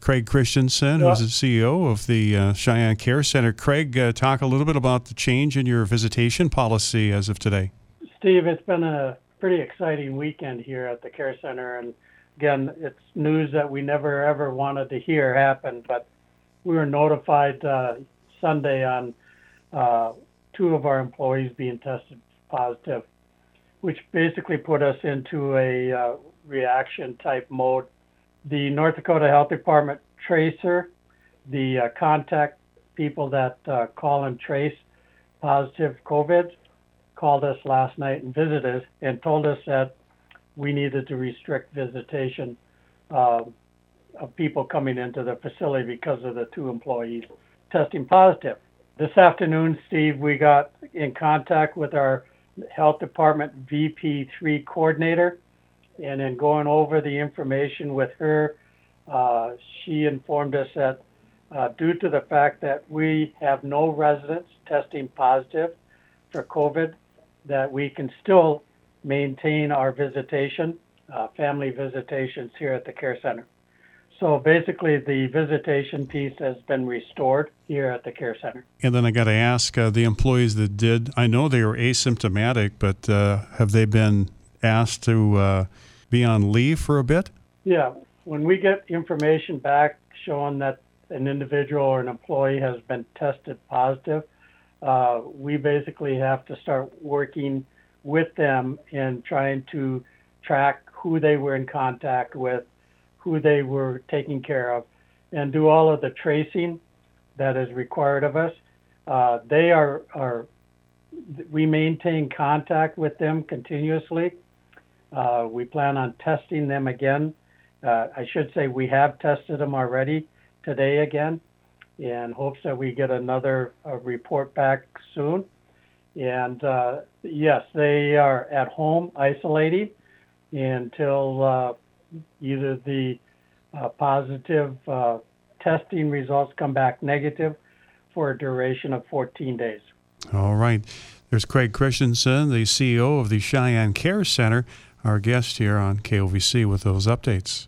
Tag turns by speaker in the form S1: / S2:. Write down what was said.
S1: Craig Christensen, who's the CEO of the Cheyenne Care Center. Craig, talk a little bit about the change in your visitation policy as of today.
S2: Steve, it's been a pretty exciting weekend here at the Care Center. And again, it's news that we never ever wanted to hear happen, but we were notified Sunday on two of our employees being tested positive, which basically put us into a reaction type mode. The North Dakota Health Department tracer, the contact people that call and trace positive COVID, called us last night and visited and told us that we needed to restrict visitation of people coming into the facility because of the two employees testing positive. This afternoon, Steve, we got in contact with our Health Department VP3 coordinator, and in going over the information with her, she informed us that due to the fact that we have no residents testing positive for COVID, that we can still maintain our visitation, family visitations here at the Care Center. So basically, the visitation piece has been restored here at the Care Center.
S1: And then I got to ask, the employees that did, I know they were asymptomatic, but have they been asked to be on leave for a bit?
S2: Yeah. When we get information back showing that an individual or an employee has been tested positive, we basically have to start working with them and trying to track who they were in contact with, who they were taking care of, and do all of the tracing that is required of us. We maintain contact with them continuously. We plan on testing them again. I should say we have tested them already today again, in hopes that we get another report back soon. And yes, they are at home isolating until either the positive testing results come back negative for a duration of 14 days.
S1: All right. There's Craig Christensen, the CEO of the Cheyenne Care Center, our guest here on KOVC with those updates.